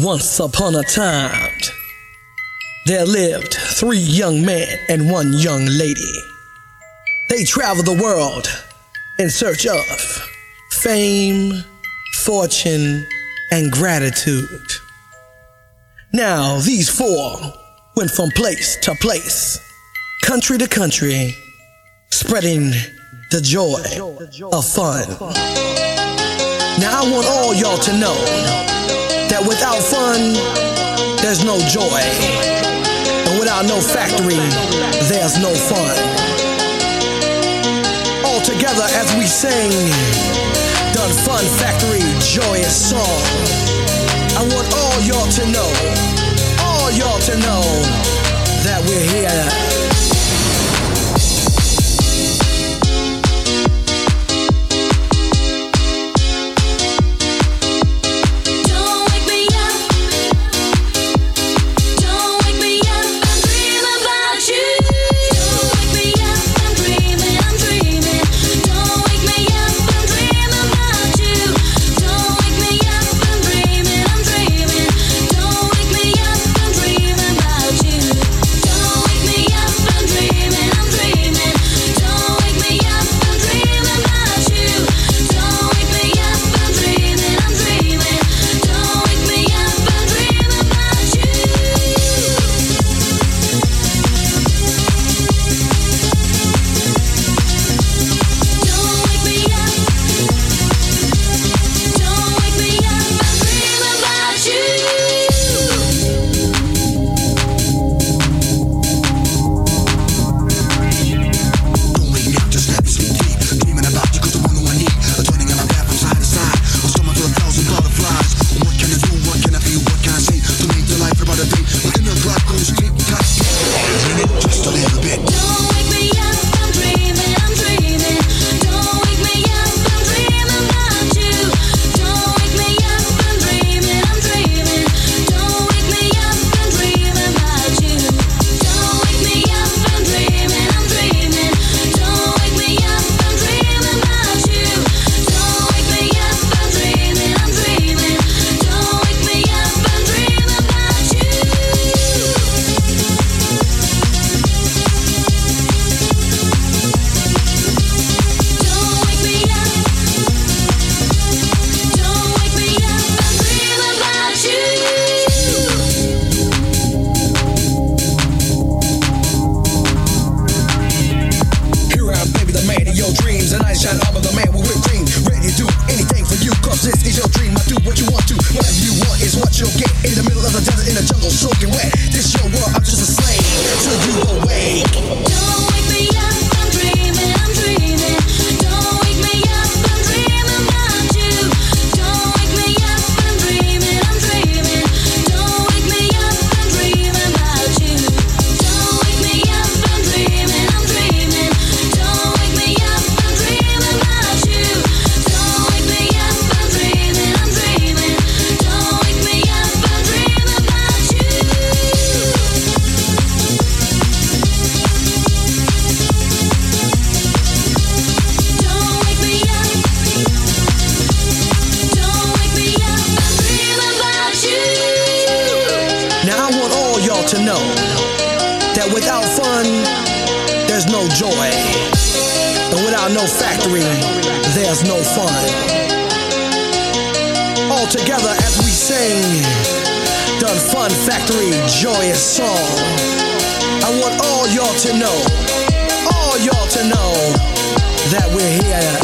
Once upon a time, there lived 3 young men and 1 young lady. They traveled the world in search of fame, fortune, and gratitude. Now, these 4 went from place to place, country to country, spreading the joy of fun. Now, I want all y'all to know that without fun, there's no joy. And without no factory, there's no fun. All together as we sing the Fun Factory joyous song. I want all y'all to know that we're here. To know that without fun, there's no joy. And without no factory, there's no fun. All together as we sing the Fun Factory joyous song. I want all y'all to know that we're here.